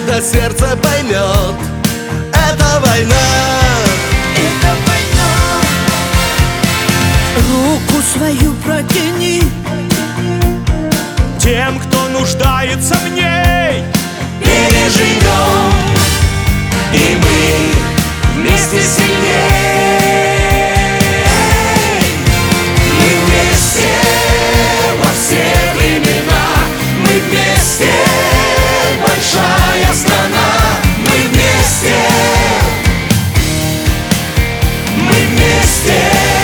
когда сердце поймет, это война. Это война. Руку свою протяни тем, кто нуждается в ней. Переживем, и мы вместе сильней. Мы вместе во все времена. Мы вместе, большая страна. Мы вместе, мы вместе,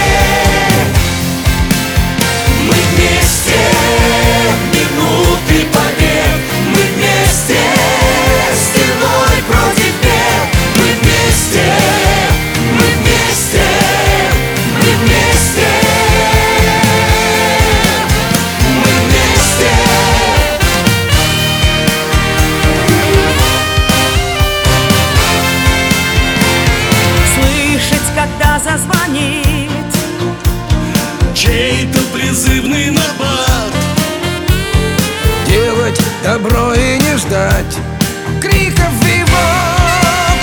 мы вместе, минуты побед. Мы вместе, стеной против бед. Мы вместе, мы вместе, мы вместе, мы вместе. слышать, когда зазвонит Чей-то призывный набат. Делать добро и не ждать криков «Виват!».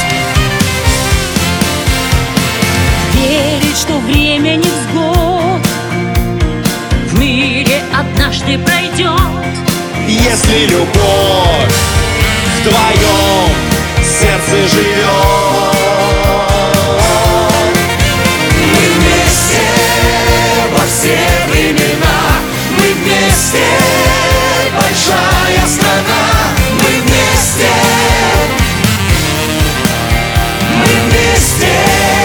Верить, что время невзгод в мире однажды пройдет. Если любовь в твоем сердце живет. Мы вместе во все времена. Мы вместе, большая страна. Мы вместе, мы вместе,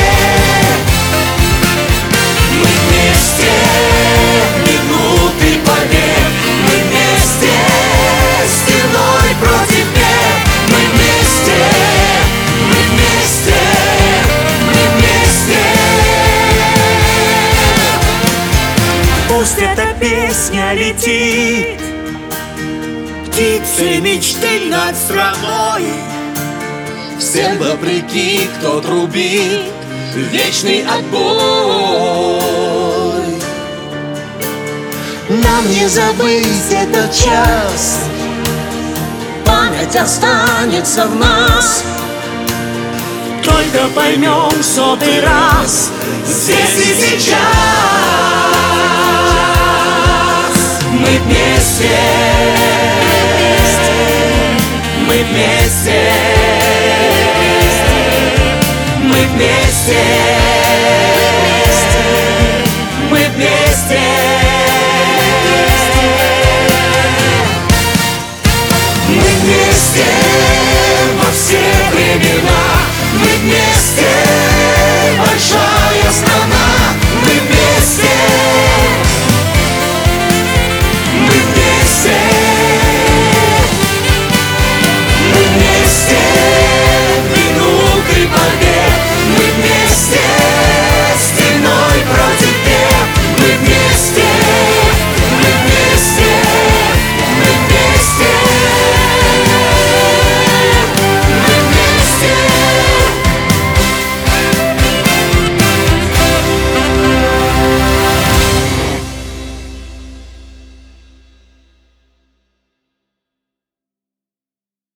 мы вместе, минуты побед. Мы вместе, стеной против бед. Мы вместе, мы вместе, мы вместе. Пусть эта песня летит птицей мечты над страной. Всем вопреки, кто трубит вечный отбой. Нам не забыть этот час. Память останется в нас. Только поймем в сотый раз Здесь и сейчас. Мы вместе, мы вместе, мы вместе, мы вместе.